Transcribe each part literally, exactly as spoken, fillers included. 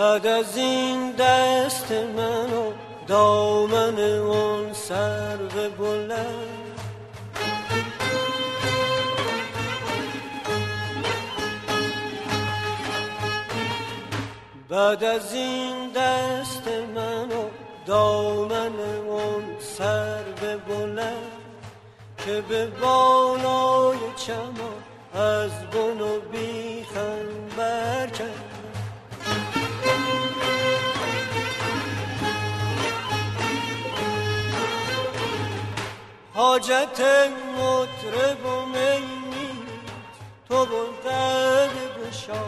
بعد از این دست من و دامن اون سرو بلند، بعد از این دست من و دامن اون سرو بلند که به بالای چمان از بن و بیخم برکند. حاجت مطرب و می نیست، تو بلغد بشا.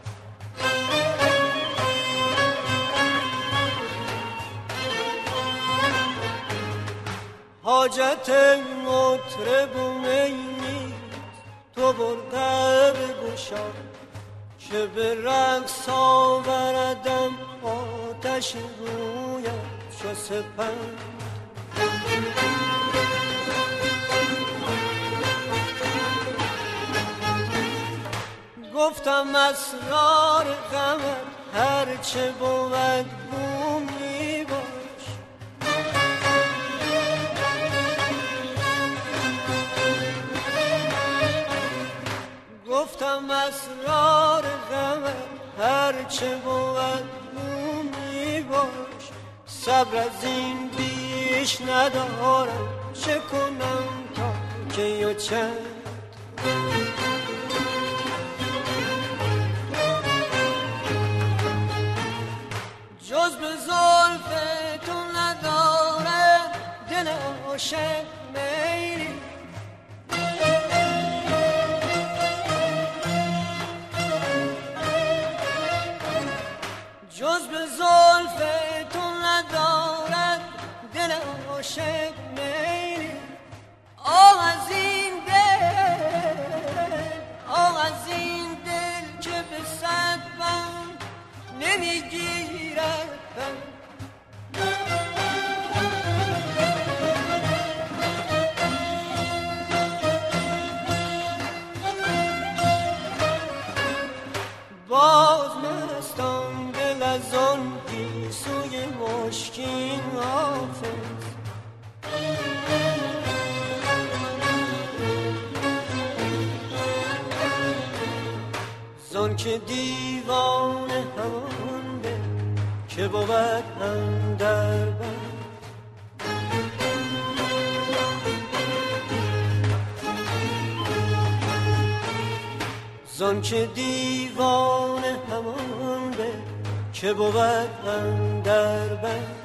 حاجت مطرب و می نیست، تو بلغد بشا که به رقص آوردم آتش رویم چو سپند. گفتم اسرار غمت هرچه بود گو می باش، گفتم اسرار غمت هرچه بود گو می باش. صبر از این بیش ندارم، چه کنم تا کی و چند. جز به زلف تو نداره دل عاشق میلی، جز به زلف تو نداره دل عاشق میلی. آه از این دل، آه از این دل که به صد بند نمیگیرد. باز مستم دل از آن گیسوی مشکین حافظ، زان که دیوانه همان به که بود اندر بند. زان که دیوانه همان به که بود اندر بند.